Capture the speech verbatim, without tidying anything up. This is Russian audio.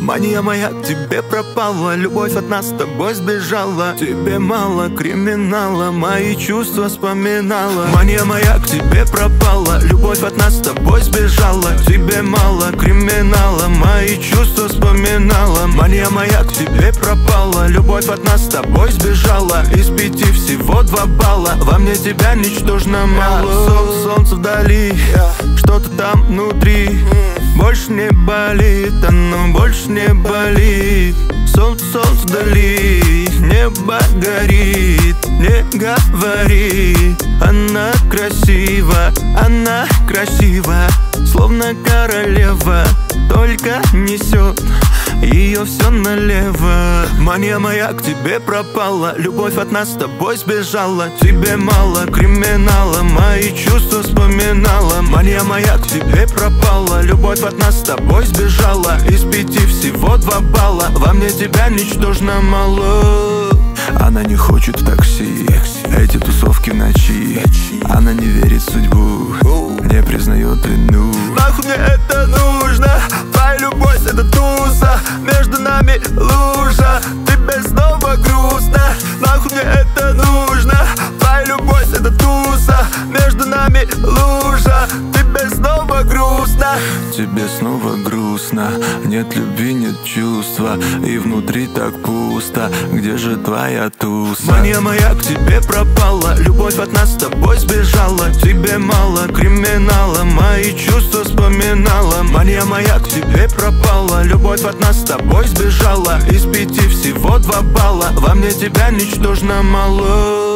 Мания моя к тебе пропала, любовь от нас с тобой сбежала. Тебе мало криминала, мои чувства вспоминала. Мания моя к тебе пропала, любовь от нас с тобой сбежала. Тебе мало криминала, мои чувства вспоминала. Мания моя к тебе пропала, любовь от нас с тобой сбежала. Из пяти всего два балла, во мне тебя ничтожно мало. Солнце, солнце вдали, что-то там внутри. Больше не болит, оно больше не болит. Солнце, солнце вдали, небо горит. Не говори, она красива, она красива, словно королева, только несет ее все налево. Мания моя к тебе пропала, любовь от нас с тобой сбежала. Тебе мало криминала, мои чувства вспоминала. Мания моя к тебе пропала, любовь от нас с тобой сбежала. Из пяти всего два балла, во мне тебя ничтожно мало. Она не хочет в такси, эти тусовки в ночи. Она не верит в судьбу, не признает вину. Нахуй мне это нужно, твоя любовь это туса. Между нами лужа, тебе снова грустно. Нахуй мне это нужно, твоя любовь это туса. Между нами лужа, тебе снова грустно. Тебе снова грустно, нет любви, нет чувства, и внутри так пусто. Где же твоя туса? Мания моя к тебе пропала, любовь от нас с тобой сбежала. Тебе мало криминала, мои чувства вспоминала. Мания моя к тебе пропала, любовь от нас с тобой сбежала. Из пяти всего два балла, во мне тебя ничтожно мало.